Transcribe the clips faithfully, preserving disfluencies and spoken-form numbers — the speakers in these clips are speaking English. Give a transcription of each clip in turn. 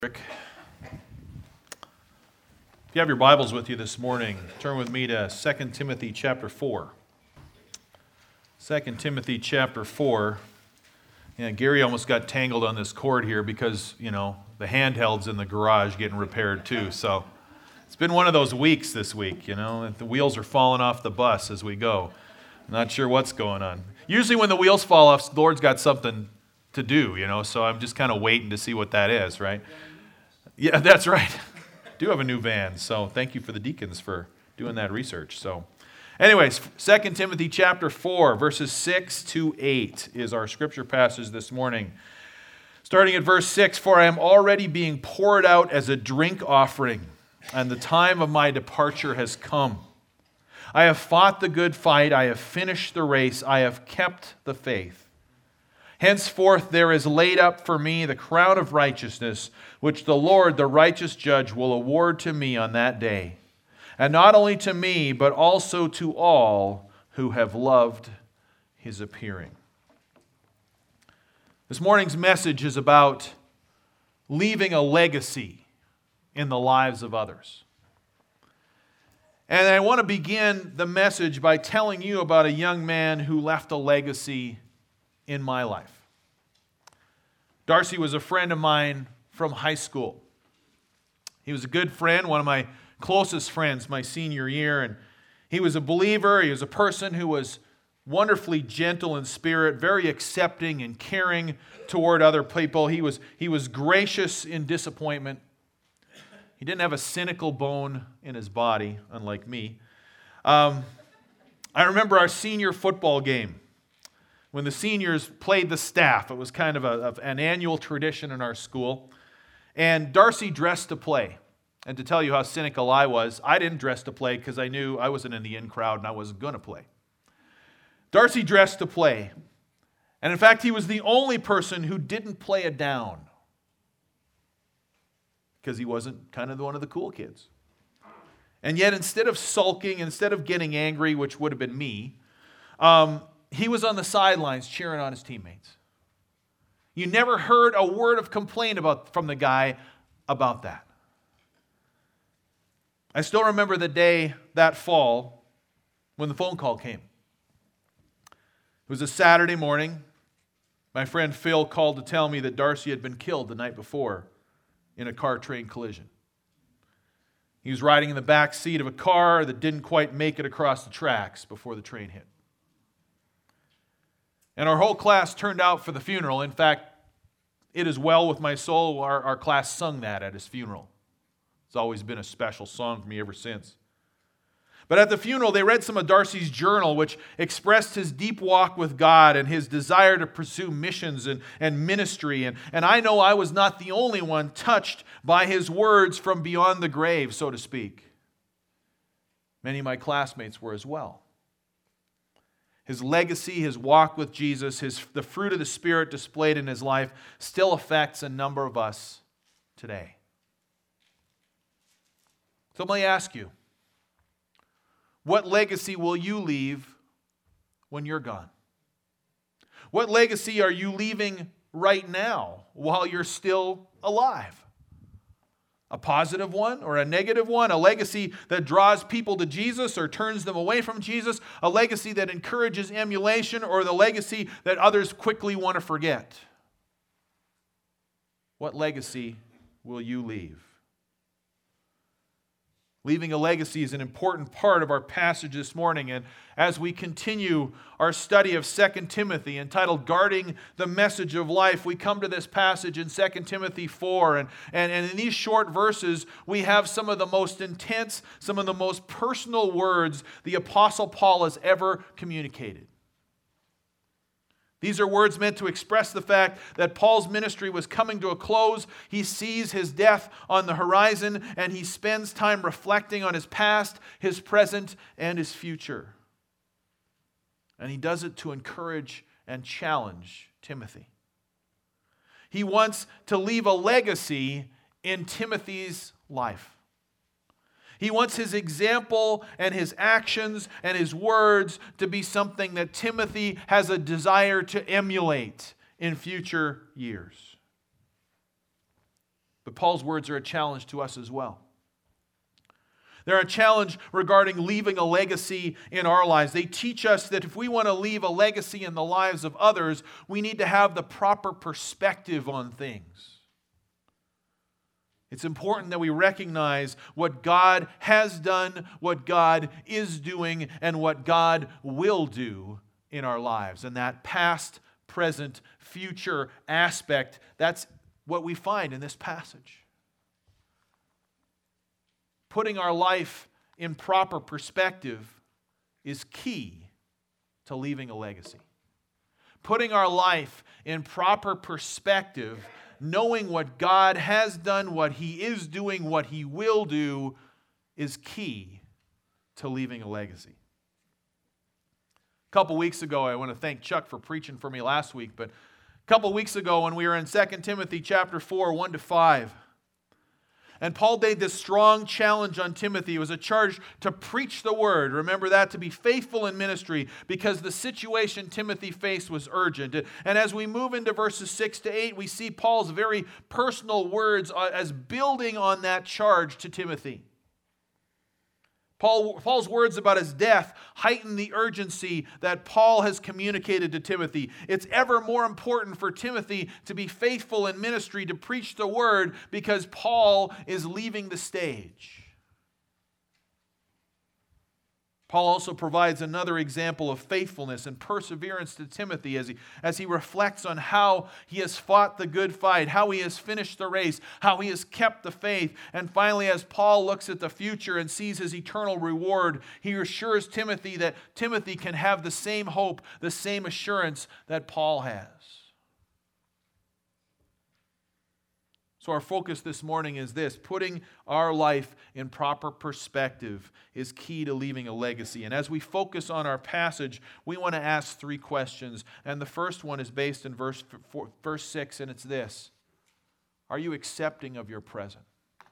Rick. If you have your Bibles with you this morning, turn with me to Second Timothy chapter four. Second Timothy chapter four. Yeah, Gary almost got tangled on this cord here because, you know, the handheld's in the garage getting repaired too. So it's been one of those weeks this week, you know. The wheels are falling off the bus as we go. Not sure what's going on. Usually when the wheels fall off, the Lord's got something to do, you know, so I'm just kind of waiting to see what that is, right? Yeah, that's right. Do have a new van, so thank you for the deacons for doing that research. So, anyways, Second Timothy chapter four, verses six to eight is our scripture passage this morning. Starting at verse six, "For I am already being poured out as a drink offering, and the time of my departure has come. I have fought the good fight, I have finished the race, I have kept the faith. Henceforth there is laid up for me the crown of righteousness, which the Lord, the righteous judge, will award to me on that day. And not only to me, but also to all who have loved his appearing." This morning's message is about leaving a legacy in the lives of others. And I want to begin the message by telling you about a young man who left a legacy in my life. Darcy was a friend of mine from high school. He was a good friend, one of my closest friends my senior year, and he was a believer. He was a person who was wonderfully gentle in spirit, very accepting and caring toward other people. He was, he was gracious in disappointment. He didn't have a cynical bone in his body, unlike me. Um, I remember our senior football game. When the seniors played the staff, it was kind of, a, of an annual tradition in our school. And Darcy dressed to play. And to tell you how cynical I was, I didn't dress to play because I knew I wasn't in the in crowd and I wasn't going to play. Darcy dressed to play. And in fact, he was the only person who didn't play it down because he wasn't kind of one of the cool kids. And yet, instead of sulking, instead of getting angry, which would have been me, um, he was on the sidelines cheering on his teammates. You never heard a word of complaint about, from the guy about that. I still remember the day that fall when the phone call came. It was a Saturday morning. My friend Phil called to tell me that Darcy had been killed the night before in a car-train collision. He was riding in the back seat of a car that didn't quite make it across the tracks before the train hit. And our whole class turned out for the funeral. In fact, "It Is Well With My Soul," our, our class sung that at his funeral. It's always been a special song for me ever since. But at the funeral, they read some of Darcy's journal, which expressed his deep walk with God and his desire to pursue missions and, and ministry. And, and I know I was not the only one touched by his words from beyond the grave, so to speak. Many of my classmates were as well. His legacy, his walk with Jesus, his, the fruit of the Spirit displayed in his life still affects a number of us today. So let me ask you, what legacy will you leave when you're gone? What legacy are you leaving right now while you're still alive? A positive one or a negative one? A legacy that draws people to Jesus or turns them away from Jesus? A legacy that encourages emulation, or the legacy that others quickly want to forget? What legacy will you leave? Leaving a legacy is an important part of our passage this morning. And as we continue our study of Second Timothy entitled "Guarding the Message of Life," we come to this passage in Second Timothy four. And, and, and in these short verses, we have some of the most intense, some of the most personal words the Apostle Paul has ever communicated. These are words meant to express the fact that Paul's ministry was coming to a close. He sees his death on the horizon, and he spends time reflecting on his past, his present, and his future. And he does it to encourage and challenge Timothy. He wants to leave a legacy in Timothy's life. He wants his example and his actions and his words to be something that Timothy has a desire to emulate in future years. But Paul's words are a challenge to us as well. They're a challenge regarding leaving a legacy in our lives. They teach us that if we want to leave a legacy in the lives of others, we need to have the proper perspective on things. It's important that we recognize what God has done, what God is doing, and what God will do in our lives. And that past, present, future aspect, that's what we find in this passage. Putting our life in proper perspective is key to leaving a legacy. Putting our life in proper perspective, knowing what God has done, what He is doing, what He will do, is key to leaving a legacy. A couple weeks ago, I want to thank Chuck for preaching for me last week, but a couple weeks ago when we were in Second Timothy chapter four, one to five, and Paul made this strong challenge on Timothy. It was a charge to preach the word. Remember that, to be faithful in ministry, because the situation Timothy faced was urgent. And as we move into verses six to eight, we see Paul's very personal words as building on that charge to Timothy. Paul, Paul's words about his death heighten the urgency that Paul has communicated to Timothy. It's ever more important for Timothy to be faithful in ministry, to preach the word, because Paul is leaving the stage. Paul also provides another example of faithfulness and perseverance to Timothy as he, as he reflects on how he has fought the good fight, how he has finished the race, how he has kept the faith. And finally, as Paul looks at the future and sees his eternal reward, he assures Timothy that Timothy can have the same hope, the same assurance that Paul has. So our focus this morning is this: putting our life in proper perspective is key to leaving a legacy. And as we focus on our passage, we want to ask three questions. And the first one is based in verse, four, verse six, and it's this: are you accepting of your present?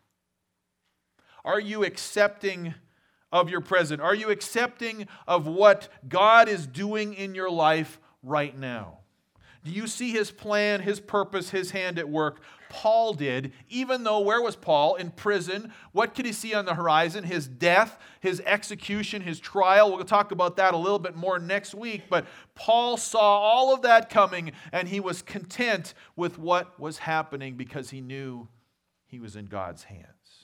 Are you accepting of your present? Are you accepting of what God is doing in your life right now? Do you see His plan, His purpose, His hand at work? Paul did, even though, where was Paul? In prison. What could he see on the horizon? His death, his execution, his trial. We'll talk about that a little bit more next week. But Paul saw all of that coming, and he was content with what was happening because he knew he was in God's hands.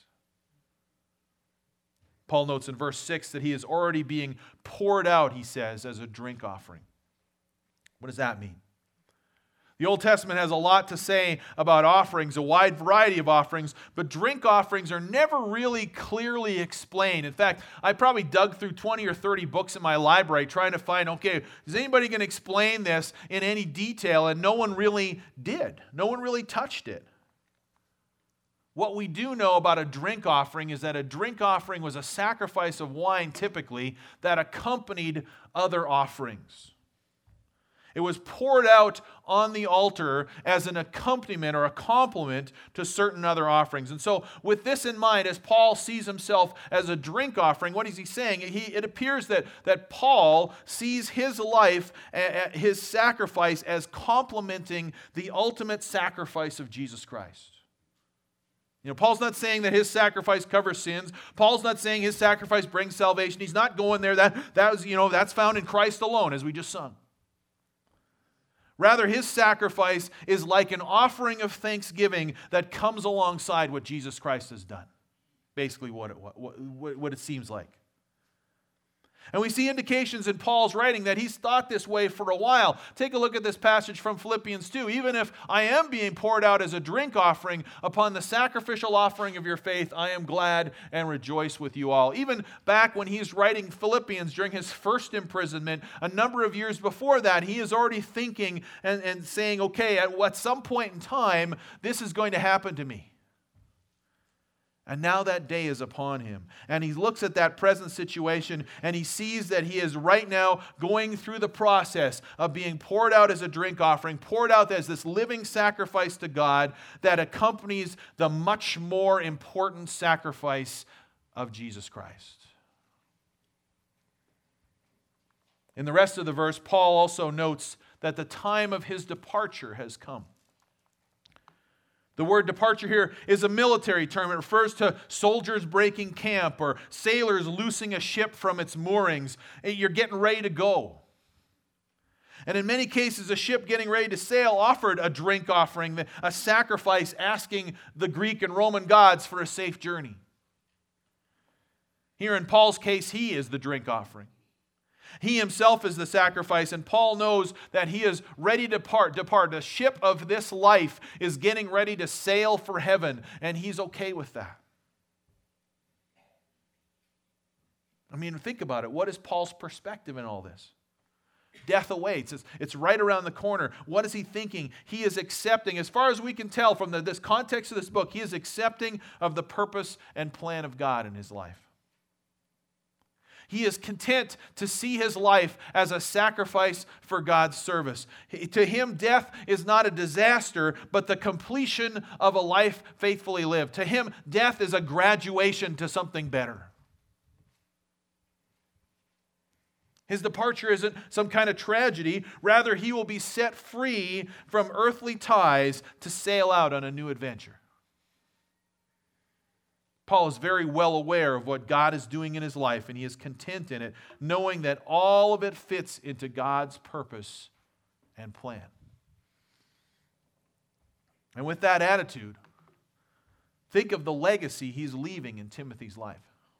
Paul notes in verse six that he is already being poured out, he says, as a drink offering. What does that mean? The Old Testament has a lot to say about offerings, a wide variety of offerings, but drink offerings are never really clearly explained. In fact, I probably dug through twenty or thirty books in my library trying to find, okay, is anybody going to explain this in any detail? And no one really did. No one really touched it. What we do know about a drink offering is that a drink offering was a sacrifice of wine, typically, that accompanied other offerings. It was poured out on the altar as an accompaniment or a complement to certain other offerings. And so with this in mind, as Paul sees himself as a drink offering, what is he saying? He, it appears that, that Paul sees his life, his sacrifice, as complementing the ultimate sacrifice of Jesus Christ. You know, Paul's not saying that his sacrifice covers sins. Paul's not saying his sacrifice brings salvation. He's not going there. That, that was, you know, that's found in Christ alone, as we just sung. Rather, his sacrifice is like an offering of thanksgiving that comes alongside what Jesus Christ has done. Basically what it, what, what, what it seems like. And we see indications in Paul's writing that he's thought this way for a while. Take a look at this passage from Philippians two. Even if I am being poured out as a drink offering upon the sacrificial offering of your faith, I am glad and rejoice with you all. Even back when he's writing Philippians during his first imprisonment, a number of years before that, he is already thinking and, and saying, okay, at, at some point in time, this is going to happen to me. And now that day is upon him. And he looks at that present situation and he sees that he is right now going through the process of being poured out as a drink offering, poured out as this living sacrifice to God that accompanies the much more important sacrifice of Jesus Christ. In the rest of the verse, Paul also notes that the time of his departure has come. The word departure here is a military term. It refers to soldiers breaking camp or sailors loosing a ship from its moorings. You're getting ready to go. And in many cases, a ship getting ready to sail offered a drink offering, a sacrifice asking the Greek and Roman gods for a safe journey. Here in Paul's case, he is the drink offering. He himself is the sacrifice, and Paul knows that he is ready to depart. depart. The ship of this life is getting ready to sail for heaven, and he's okay with that. I mean, think about it. What is Paul's perspective in all this? Death awaits. It's, it's right around the corner. What is he thinking? He is accepting, as far as we can tell from the, this context of this book, he is accepting of the purpose and plan of God in his life. He is content to see his life as a sacrifice for God's service. To him, death is not a disaster, but the completion of a life faithfully lived. To him, death is a graduation to something better. His departure isn't some kind of tragedy. Rather, he will be set free from earthly ties to sail out on a new adventure. Paul is very well aware of what God is doing in his life, and he is content in it, knowing that all of it fits into God's purpose and plan. And with that attitude, think of the legacy he's leaving in Timothy's life.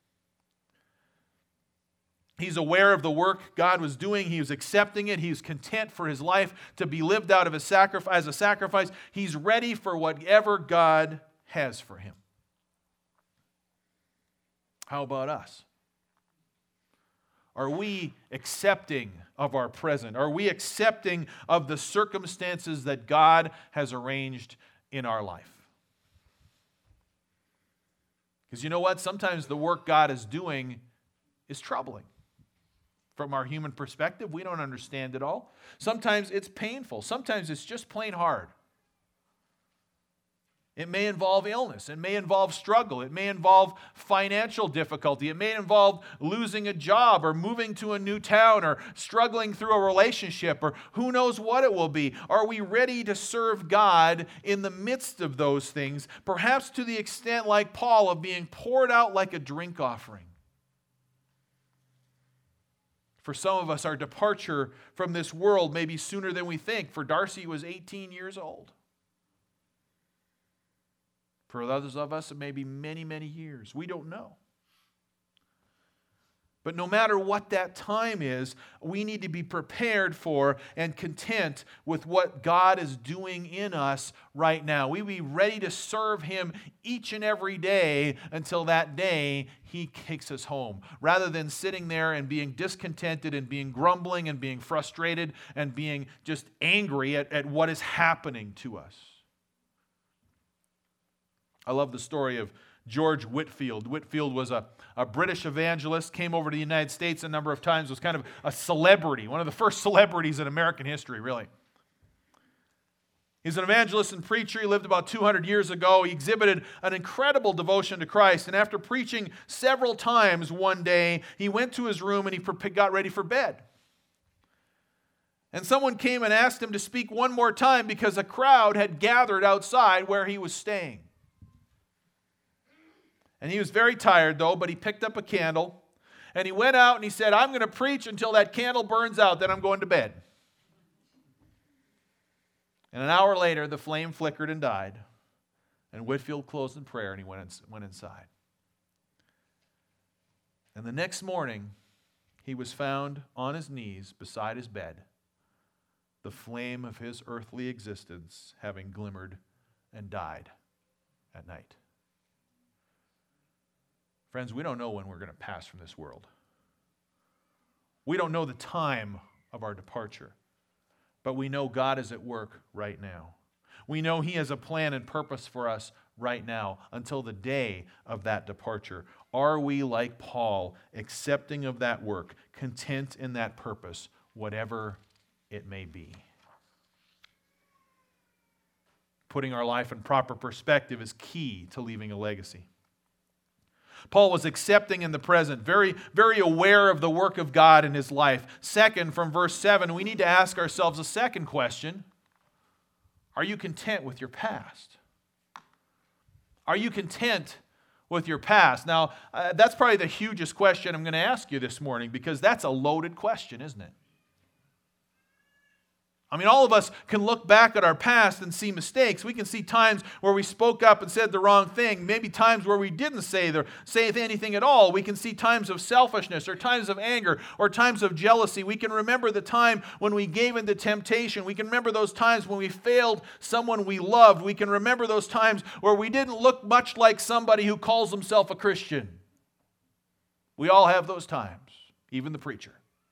He's aware of the work God was doing. He was accepting it. He was content for his life to be lived out of a sacrifice, as a sacrifice. He's ready for whatever God has for him. How about us? Are we accepting of our present? Are we accepting of the circumstances that God has arranged in our life? Because you know what? Sometimes the work God is doing is troubling. From our human perspective, we don't understand it all. Sometimes it's painful. Sometimes it's just plain hard. It may involve illness. It may involve struggle. It may involve financial difficulty. It may involve losing a job or moving to a new town or struggling through a relationship or who knows what it will be. Are we ready to serve God in the midst of those things? Perhaps to the extent, like Paul, of being poured out like a drink offering. For some of us, our departure from this world may be sooner than we think. For Darcy, it was eighteen years old. For others of us, it may be many, many years. We don't know. But no matter what that time is, we need to be prepared for and content with what God is doing in us right now. We be ready to serve Him each and every day until that day He takes us home. Rather than sitting there and being discontented and being grumbling and being frustrated and being just angry at, at what is happening to us. I love the story of George Whitefield. Whitefield was a, a British evangelist, came over to the United States a number of times, was kind of a celebrity, one of the first celebrities in American history, really. He's an evangelist and preacher. He lived about two hundred years ago. He exhibited an incredible devotion to Christ. And after preaching several times one day, he went to his room and he got ready for bed. And someone came and asked him to speak one more time because a crowd had gathered outside where he was staying. And he was very tired, though, but he picked up a candle, and he went out and he said, I'm going to preach until that candle burns out, then I'm going to bed. And an hour later, the flame flickered and died, and Whitefield closed in prayer, and he went, in, went inside. And the next morning, he was found on his knees beside his bed, the flame of his earthly existence having glimmered and died at night. Friends, we don't know when we're going to pass from this world. We don't know the time of our departure, but we know God is at work right now. We know He has a plan and purpose for us right now until the day of that departure. Are we, like Paul, accepting of that work, content in that purpose, whatever it may be? Putting our life in proper perspective is key to leaving a legacy. Paul was accepting in the present, very, very aware of the work of God in his life. Second, from verse seven, we need to ask ourselves a second question. Are you content with your past? Are you content with your past? Now, uh, that's probably the hugest question I'm going to ask you this morning, because that's a loaded question, isn't it? I mean, all of us can look back at our past and see mistakes. We can see times where we spoke up and said the wrong thing, maybe times where we didn't say, the, say anything at all. We can see times of selfishness or times of anger or times of jealousy. We can remember the time when we gave in to temptation. We can remember those times when we failed someone we loved. We can remember those times where we didn't look much like somebody who calls himself a Christian. We all have those times, even the preacher.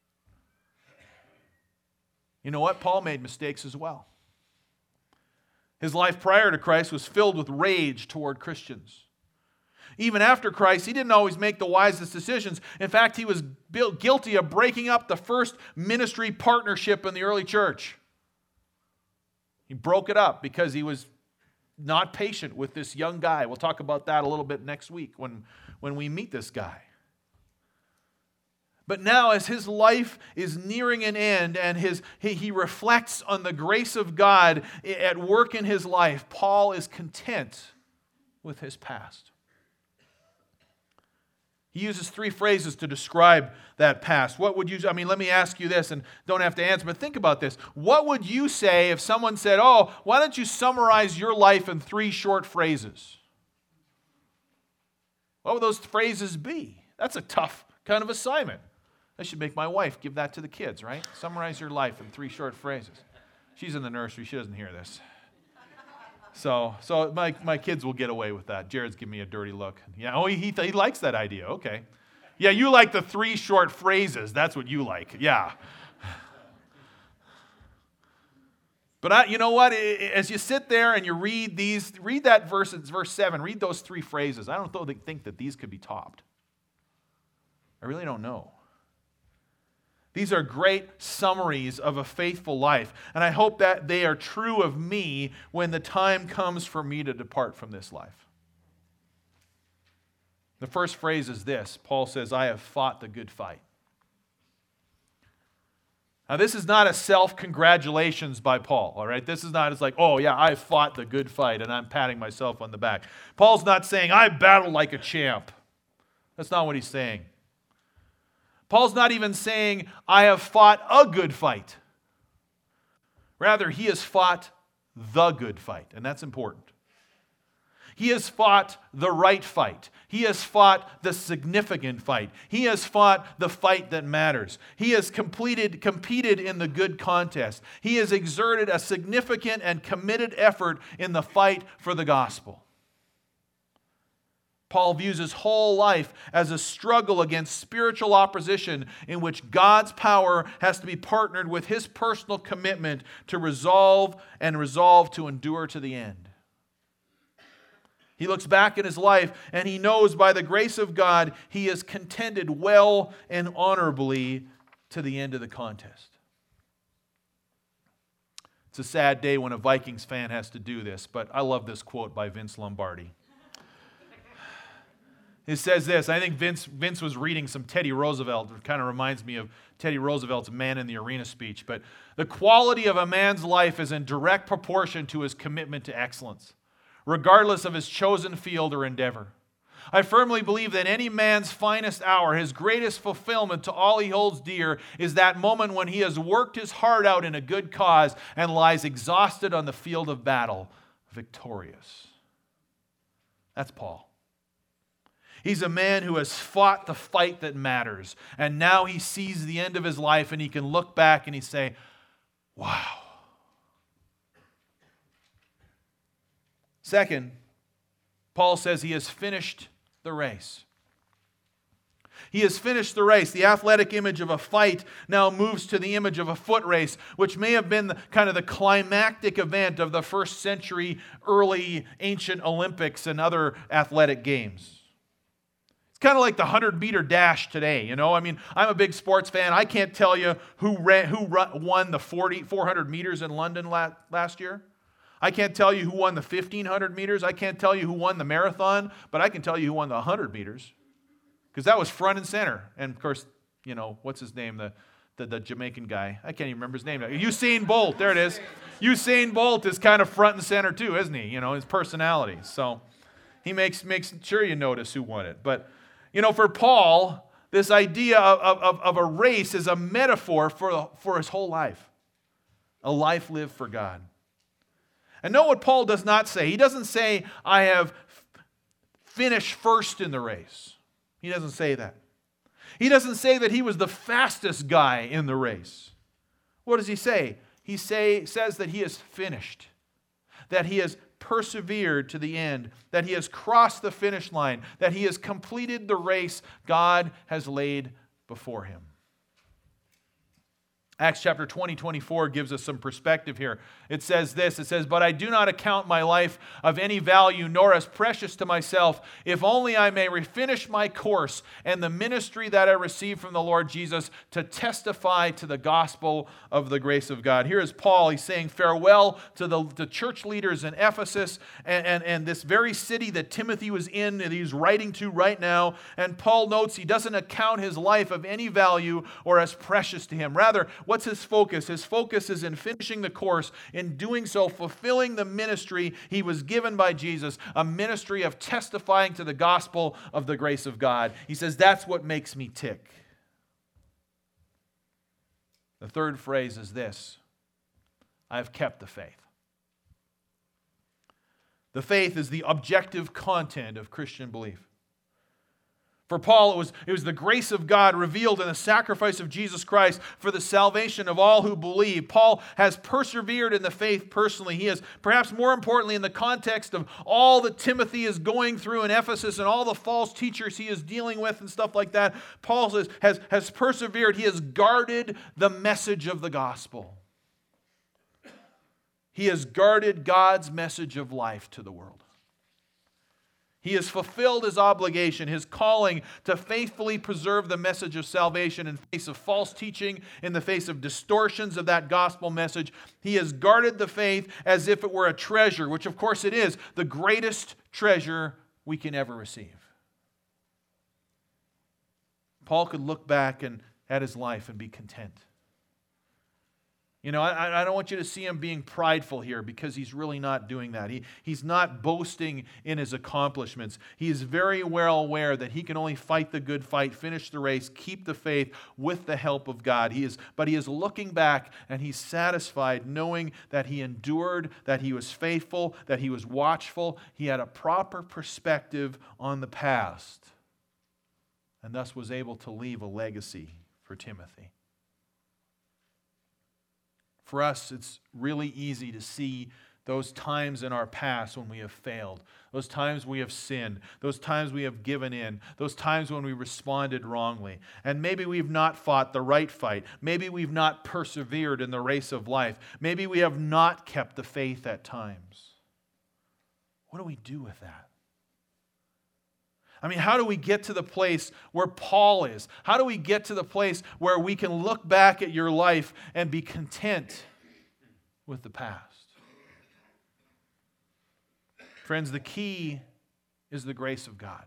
You know what? Paul made mistakes as well. His life prior to Christ was filled with rage toward Christians. Even after Christ, he didn't always make the wisest decisions. In fact, he was guilty of breaking up the first ministry partnership in the early church. He broke it up because he was not patient with this young guy. We'll talk about that a little bit next week when, when we meet this guy. But now, as his life is nearing an end and his, he, he reflects on the grace of God at work in his life, Paul is content with his past. He uses three phrases to describe that past. What would you, I mean, let me ask you this, and don't have to answer, but think about this. What would you say if someone said, oh, why don't you summarize your life in three short phrases? What would those phrases be? That's a tough kind of assignment. I should make my wife give that to the kids, right? Summarize your life in three short phrases. She's in the nursery. She doesn't hear this. So so my, my kids will get away with that. Jared's giving me a dirty look. Yeah, oh, he, he, he likes that idea. Okay. Yeah, you like the three short phrases. That's what you like. Yeah. But I, you know what? As you sit there and you read these, read that verse, verse seven, read those three phrases. I don't think that these could be topped. I really don't know. These are great summaries of a faithful life, and I hope that they are true of me when the time comes for me to depart from this life. The first phrase is this. Paul says, I have fought the good fight. Now, this is not a self-congratulations by Paul, all right? This is not, it's like, oh, yeah, I fought the good fight, and I'm patting myself on the back. Paul's not saying, I battled like a champ. That's not what he's saying. Paul's not even saying, I have fought a good fight. Rather, he has fought the good fight, and that's important. He has fought the right fight. He has fought the significant fight. He has fought the fight that matters. He has completed, competed in the good contest. He has exerted a significant and committed effort in the fight for the gospel. Paul views his whole life as a struggle against spiritual opposition in which God's power has to be partnered with his personal commitment to resolve and resolve to endure to the end. He looks back at his life and he knows by the grace of God he has contended well and honorably to the end of the contest. It's a sad day when a Vikings fan has to do this, but I love this quote by Vince Lombardi. It says this, I think Vince, Vince was reading some Teddy Roosevelt. It kind of reminds me of Teddy Roosevelt's Man in the Arena speech. But the quality of a man's life is in direct proportion to his commitment to excellence, regardless of his chosen field or endeavor. I firmly believe that any man's finest hour, his greatest fulfillment to all he holds dear, is that moment when he has worked his heart out in a good cause and lies exhausted on the field of battle, victorious. That's Paul. He's a man who has fought the fight that matters. And now he sees the end of his life and he can look back and he say, wow. Second, Paul says he has finished the race. He has finished the race. The athletic image of a fight now moves to the image of a foot race, which may have been the, kind of the climactic event of the first century early ancient Olympics and other athletic games. Kind of like the hundred-meter dash today, you know? I mean, I'm a big sports fan. I can't tell you who ran, who won the forty, four hundred meters in London last year. I can't tell you who won the fifteen hundred meters. I can't tell you who won the marathon, but I can tell you who won the one hundred meters because that was front and center. And, of course, you know, what's his name? The, the, the Jamaican guy. I can't even remember his name now. Usain Bolt. There it is. Usain Bolt is kind of front and center too, isn't he? You know, his personality. So he makes, makes sure you notice who won it. But, you know, for Paul, this idea of, of, of a race is a metaphor for, for his whole life. A life lived for God. And note what Paul does not say. He doesn't say, I have finished first in the race. He doesn't say that. He doesn't say that he was the fastest guy in the race. What does he say? He say, says that he is finished, that he has persevered to the end, that he has crossed the finish line, that he has completed the race God has laid before him. Acts chapter twenty, twenty-four gives us some perspective here. It says this, it says, "But I do not account my life of any value, nor as precious to myself, if only I may refinish my course and the ministry that I received from the Lord Jesus to testify to the gospel of the grace of God." Here is Paul. He's saying farewell to the, the church leaders in Ephesus and, and, and this very city that Timothy was in and he's writing to right now. And Paul notes he doesn't account his life of any value or as precious to him. Rather, what's his focus? His focus is in finishing the course, in doing so, fulfilling the ministry he was given by Jesus, a ministry of testifying to the gospel of the grace of God. He says, that's what makes me tick. The third phrase is this: I've kept the faith. The faith is the objective content of Christian belief. For Paul, it was, it was the grace of God revealed in the sacrifice of Jesus Christ for the salvation of all who believe. Paul has persevered in the faith personally. He has, perhaps more importantly, in the context of all that Timothy is going through in Ephesus and all the false teachers he is dealing with and stuff like that, Paul has, has, has persevered. He has guarded the message of the gospel. He has guarded God's message of life to the world. He has fulfilled his obligation, his calling to faithfully preserve the message of salvation in face of false teaching, in the face of distortions of that gospel message. He has guarded the faith as if it were a treasure, which of course it is, the greatest treasure we can ever receive. Paul could look back and, at his life and be content. You know, I, I don't want you to see him being prideful here, because he's really not doing that. He, he's not boasting in his accomplishments. He is very well aware that he can only fight the good fight, finish the race, keep the faith with the help of God. He is, but he is looking back and he's satisfied knowing that he endured, that he was faithful, that he was watchful. He had a proper perspective on the past and thus was able to leave a legacy for Timothy. For us, it's really easy to see those times in our past when we have failed, those times we have sinned, those times we have given in, those times when we responded wrongly. And maybe we've not fought the right fight. Maybe we've not persevered in the race of life. Maybe we have not kept the faith at times. What do we do with that? I mean, how do we get to the place where Paul is? How do we get to the place where we can look back at your life and be content with the past? Friends, the key is the grace of God.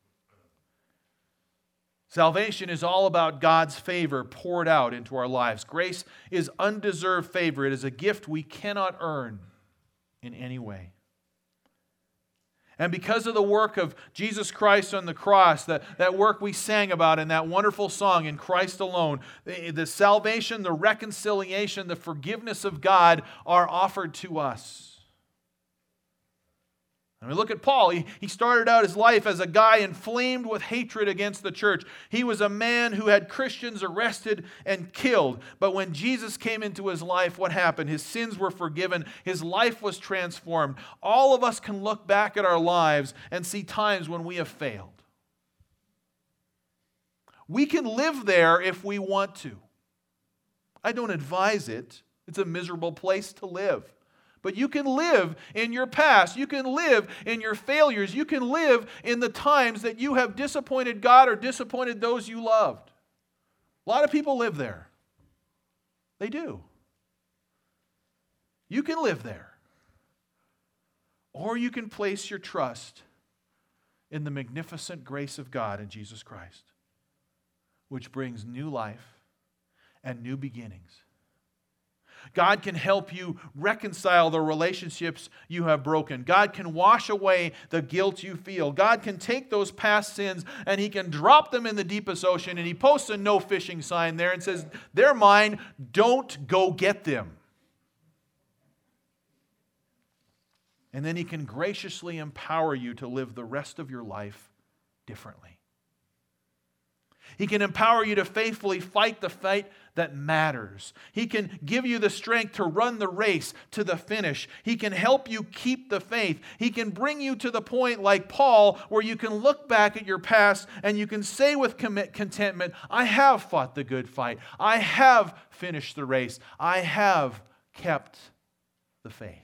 Salvation is all about God's favor poured out into our lives. Grace is undeserved favor. It is a gift we cannot earn in any way. And because of the work of Jesus Christ on the cross, that, that work we sang about in that wonderful song, In Christ Alone, the, the salvation, the reconciliation, the forgiveness of God are offered to us. I mean, look at Paul. He, he started out his life as a guy inflamed with hatred against the church. He was a man who had Christians arrested and killed. But when Jesus came into his life, what happened? His sins were forgiven. His life was transformed. All of us can look back at our lives and see times when we have failed. We can live there if we want to. I don't advise it. It's a miserable place to live. But you can live in your past. You can live in your failures. You can live in the times that you have disappointed God or disappointed those you loved. A lot of people live there. They do. You can live there. Or you can place your trust in the magnificent grace of God in Jesus Christ, which brings new life and new beginnings. God can help you reconcile the relationships you have broken. God can wash away the guilt you feel. God can take those past sins and He can drop them in the deepest ocean, and He posts a no fishing sign there and says, "They're mine, don't go get them." And then He can graciously empower you to live the rest of your life differently. He can empower you to faithfully fight the fight that matters. He can give you the strength to run the race to the finish. He can help you keep the faith. He can bring you to the point like Paul where you can look back at your past and you can say with contentment, "I have fought the good fight. I have finished the race. I have kept the faith."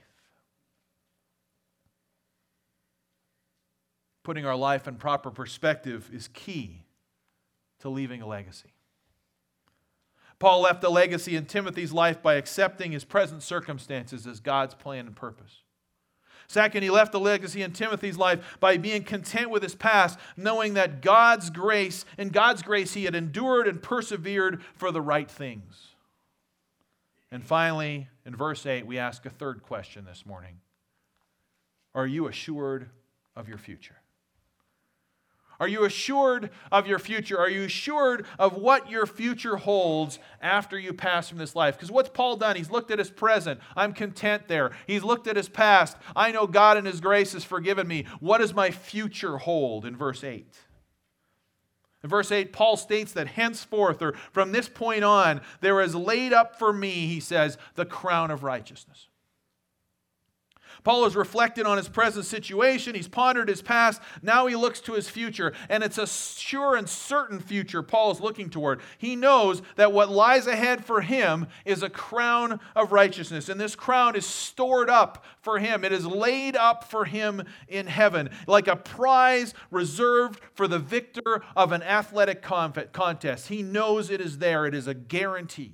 Putting our life in proper perspective is key to leaving a legacy. Paul left a legacy in Timothy's life by accepting his present circumstances as God's plan and purpose. Second, he left a legacy in Timothy's life by being content with his past, knowing that God's grace, in God's grace, he had endured and persevered for the right things. And finally, in verse eight, we ask a third question this morning. Are you assured of your future? Are you assured of your future? Are you assured of what your future holds after you pass from this life? Because what's Paul done? He's looked at his present. I'm content there. He's looked at his past. I know God in His grace has forgiven me. What does my future hold in verse eight? In verse eight, Paul states that henceforth, or from this point on, there is laid up for me, he says, the crown of righteousness. Paul has reflected on his present situation. He's pondered his past. Now he looks to his future, and it's a sure and certain future Paul is looking toward. He knows that what lies ahead for him is a crown of righteousness, and this crown is stored up for him. It is laid up for him in heaven, like a prize reserved for the victor of an athletic contest. He knows it is there. It is a guarantee.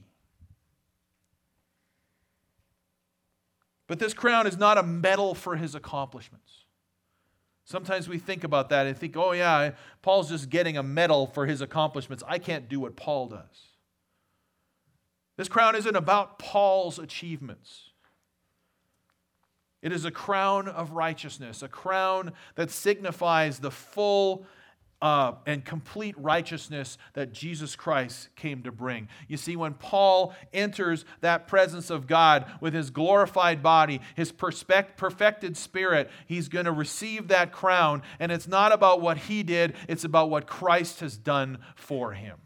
But this crown is not a medal for his accomplishments. Sometimes we think about that and think, oh yeah, Paul's just getting a medal for his accomplishments. I can't do what Paul does. This crown isn't about Paul's achievements. It is a crown of righteousness, a crown that signifies the full Uh, and complete righteousness that Jesus Christ came to bring. You see, when Paul enters that presence of God with his glorified body, his perfect, perfected spirit, he's going to receive that crown. And it's not about what he did, it's about what Christ has done for him.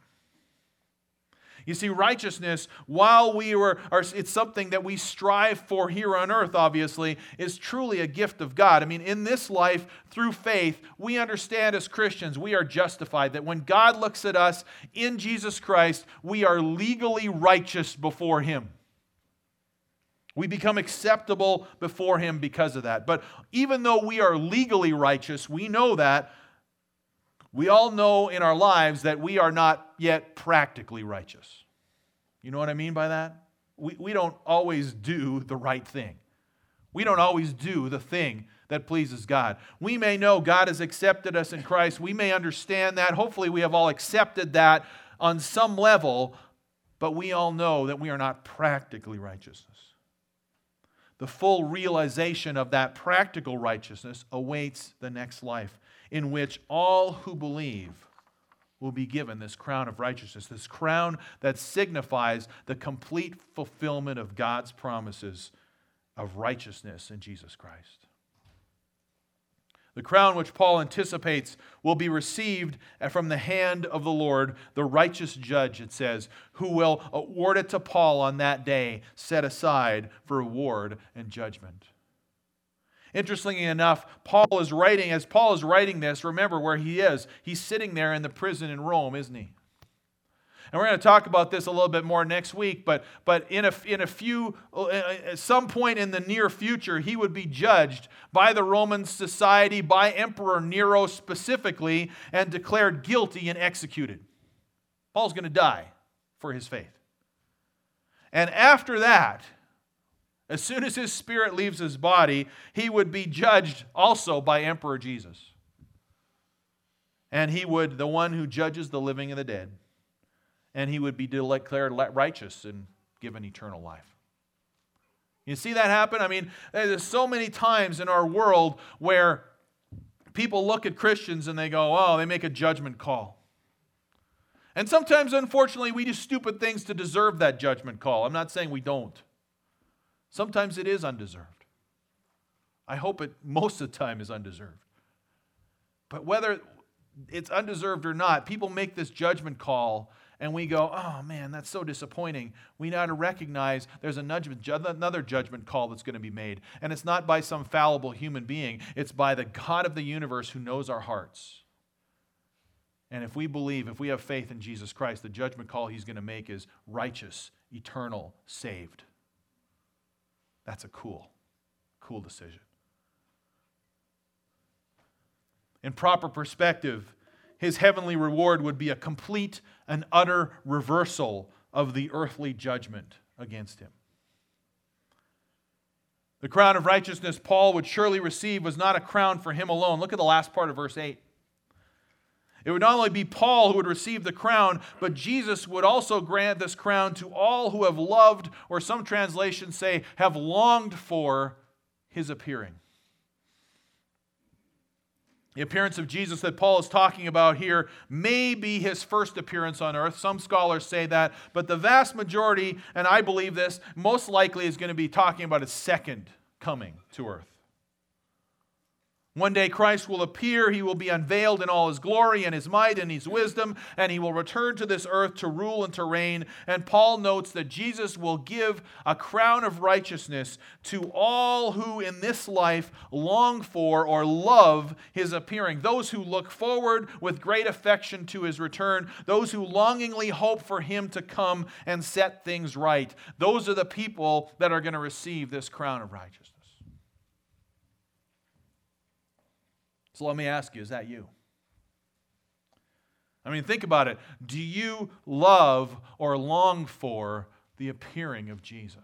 You see, righteousness, while we were, are, it's something that we strive for here on earth, obviously, is truly a gift of God. I mean, in this life, through faith, we understand as Christians, we are justified. That when God looks at us in Jesus Christ, we are legally righteous before Him. We become acceptable before Him because of that. But even though we are legally righteous, we know that. We all know in our lives that we are not yet practically righteous. You know what I mean by that? We, we don't always do the right thing. We don't always do the thing that pleases God. We may know God has accepted us in Christ. We may understand that. Hopefully we have all accepted that on some level, but we all know that we are not practically righteous. The full realization of that practical righteousness awaits the next life, in which all who believe will be given this crown of righteousness, this crown that signifies the complete fulfillment of God's promises of righteousness in Jesus Christ. The crown which Paul anticipates will be received from the hand of the Lord, the righteous judge, it says, who will award it to Paul on that day, set aside for reward and judgment. Interestingly enough, Paul is writing, as Paul is writing this, remember where he is. He's sitting there in the prison in Rome, isn't he? And we're going to talk about this a little bit more next week, but, but in, a, in a few, at some point in the near future, he would be judged by the Roman society, by Emperor Nero specifically, and declared guilty and executed. Paul's going to die for his faith. And after that, as soon as his spirit leaves his body, he would be judged also by Emperor Jesus. And he would, the one who judges the living and the dead, and he would be declared righteous and given eternal life. You see that happen? I mean, there's so many times in our world where people look at Christians and they go, oh, they make a judgment call. And sometimes, unfortunately, we do stupid things to deserve that judgment call. I'm not saying we don't. Sometimes it is undeserved. I hope it most of the time is undeserved. But whether it's undeserved or not, people make this judgment call and we go, oh man, that's so disappointing. We now to recognize there's another judgment call that's going to be made. And it's not by some fallible human being. It's by the God of the universe who knows our hearts. And if we believe, if we have faith in Jesus Christ, the judgment call he's going to make is righteous, eternal, saved. That's a cool, cool decision. In proper perspective, his heavenly reward would be a complete and utter reversal of the earthly judgment against him. The crown of righteousness Paul would surely receive was not a crown for him alone. Look at the last part of verse eight. It would not only be Paul who would receive the crown, but Jesus would also grant this crown to all who have loved, or some translations say, have longed for his appearing. The appearance of Jesus that Paul is talking about here may be his first appearance on earth. Some scholars say that, but the vast majority, and I believe this, most likely is going to be talking about his second coming to earth. One day Christ will appear, he will be unveiled in all his glory and his might and his wisdom, and he will return to this earth to rule and to reign. And Paul notes that Jesus will give a crown of righteousness to all who in this life long for or love his appearing. Those who look forward with great affection to his return, those who longingly hope for him to come and set things right. Those are the people that are going to receive this crown of righteousness. So let me ask you, is that you? I mean, think about it. Do you love or long for the appearing of Jesus?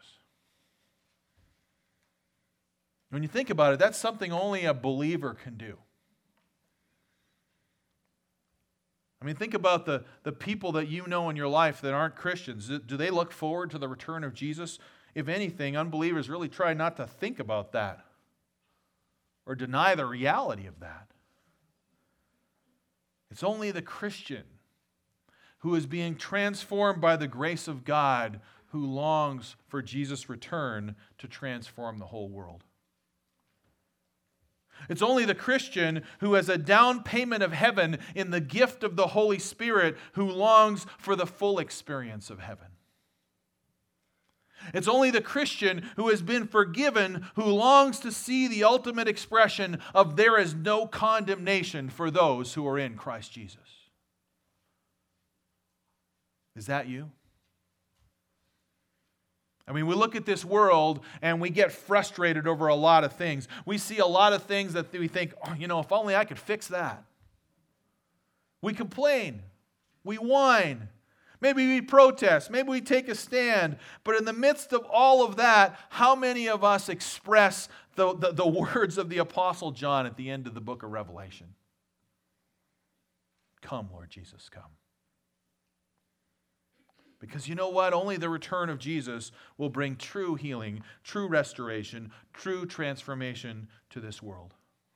When you think about it, that's something only a believer can do. I mean, think about the, the people that you know in your life that aren't Christians. Do, do they look forward to the return of Jesus? If anything, unbelievers really try not to think about that or deny the reality of that. It's only the Christian who is being transformed by the grace of God who longs for Jesus' return to transform the whole world. It's only the Christian who has a down payment of heaven in the gift of the Holy Spirit who longs for the full experience of heaven. It's only the Christian who has been forgiven who longs to see the ultimate expression of there is no condemnation for those who are in Christ Jesus. Is that you? I mean, we look at this world and we get frustrated over a lot of things. We see a lot of things that we think, oh, you know, if only I could fix that. We complain. We whine. Maybe we protest. Maybe we take a stand. But in the midst of all of that, how many of us express the, the, the words of the Apostle John at the end of the book of Revelation? Come, Lord Jesus, come. Because you know what? Only the return of Jesus will bring true healing, true restoration, true transformation to this world.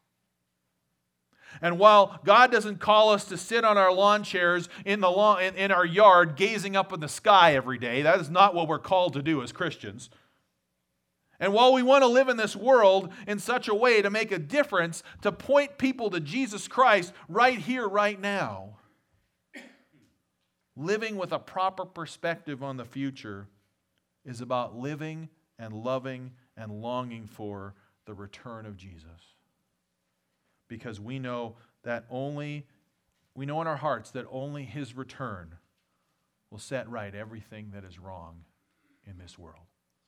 And while God doesn't call us to sit on our lawn chairs in, the lawn, in, in our yard gazing up in the sky every day, that is not what we're called to do as Christians. And while we want to live in this world in such a way to make a difference, to point people to Jesus Christ right here, right now, living with a proper perspective on the future is about living and loving and longing for the return of Jesus. Because we know that only, we know in our hearts that only his return will set right everything that is wrong in this world.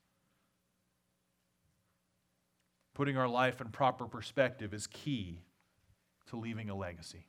Putting our life in proper perspective is key to leaving a legacy.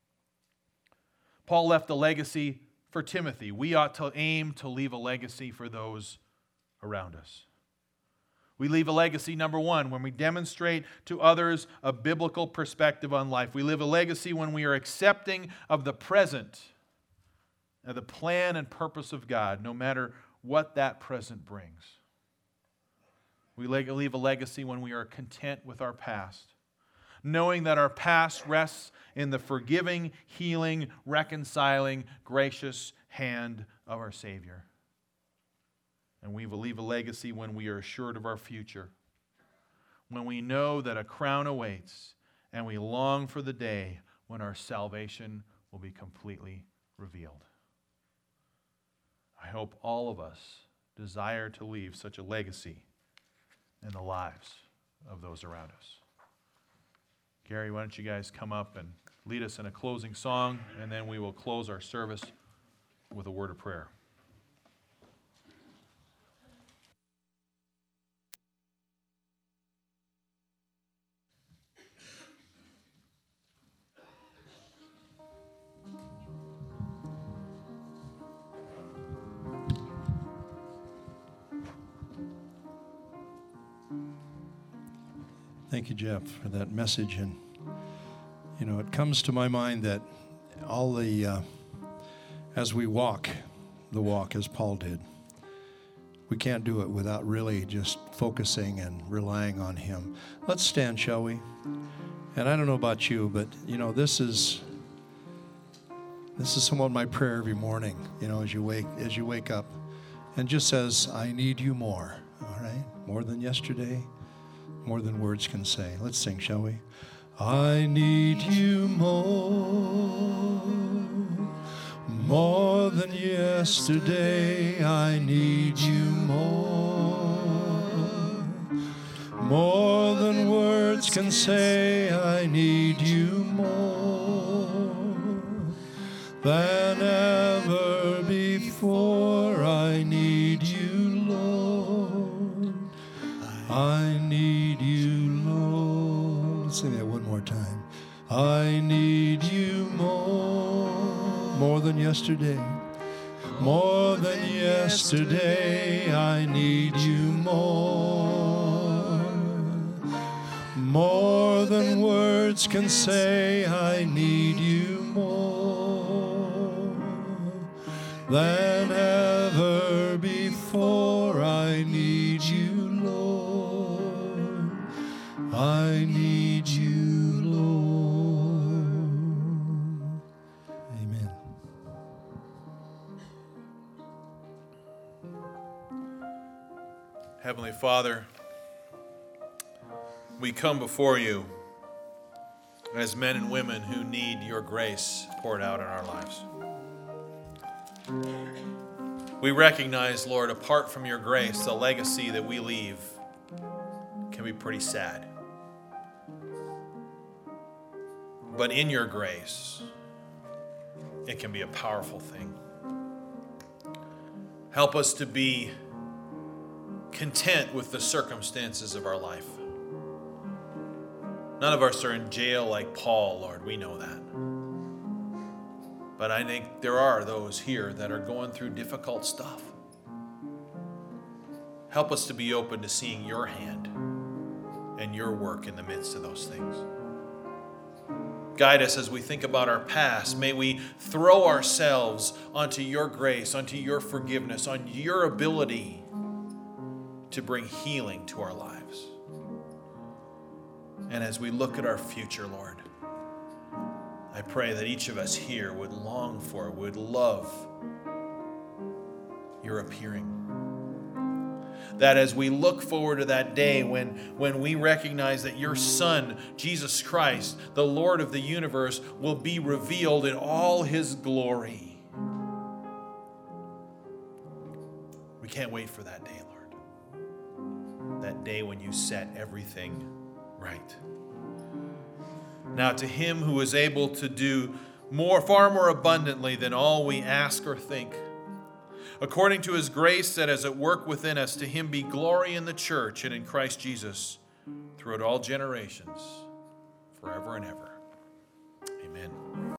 Paul left a legacy for Timothy. We ought to aim to leave a legacy for those around us. We leave a legacy, number one, when we demonstrate to others a biblical perspective on life. We live a legacy when we are accepting of the present, of the plan and purpose of God, no matter what that present brings. We leave a legacy when we are content with our past, knowing that our past rests in the forgiving, healing, reconciling, gracious hand of our Savior. And we will leave a legacy when we are assured of our future, when we know that a crown awaits, and we long for the day when our salvation will be completely revealed. I hope all of us desire to leave such a legacy in the lives of those around us. Gary, why don't you guys come up and lead us in a closing song, and then we will close our service with a word of prayer. Thank you, Jeff, for that message. And, you know, it comes to my mind that all the, uh, as we walk the walk as Paul did, we can't do it without really just focusing and relying on him. Let's stand, shall we? And I don't know about you, but, you know, this is, this is somewhat my prayer every morning, you know, as you wake, as you wake up. And just says, I need you more, all right? More than yesterday. More than words can say. Let's sing, shall we? I need you more, more than yesterday. I need you more, more than words can say. I need you more than ever before. I need you, Lord. I need you, Lord. Let's sing that one more time. I need you more, more than yesterday. More than yesterday, I need you more. More than words can say, I need you more than ever before. I need you, Lord. I need you, Lord. Amen. Heavenly Father, we come before you as men and women who need your grace poured out in our lives. We recognize, Lord, apart from your grace, the legacy that we leave can be pretty sad. But in your grace, it can be a powerful thing. Help us to be content with the circumstances of our life. None of us are in jail like Paul, Lord. We know that. But I think there are those here that are going through difficult stuff. Help us to be open to seeing your hand and your work in the midst of those things. Guide us as we think about our past. May we throw ourselves onto your grace, onto your forgiveness, on your ability to bring healing to our lives. And as we look at our future, Lord, I pray that each of us here would long for, would love your appearing. That as we look forward to that day when, when we recognize that your Son, Jesus Christ, the Lord of the universe, will be revealed in all his glory. We can't wait for that day, Lord. That day when you set everything right. Now to him who is able to do more, far more abundantly than all we ask or think, according to his grace that is at work within us, to him be glory in the church and in Christ Jesus throughout all generations, forever and ever. Amen.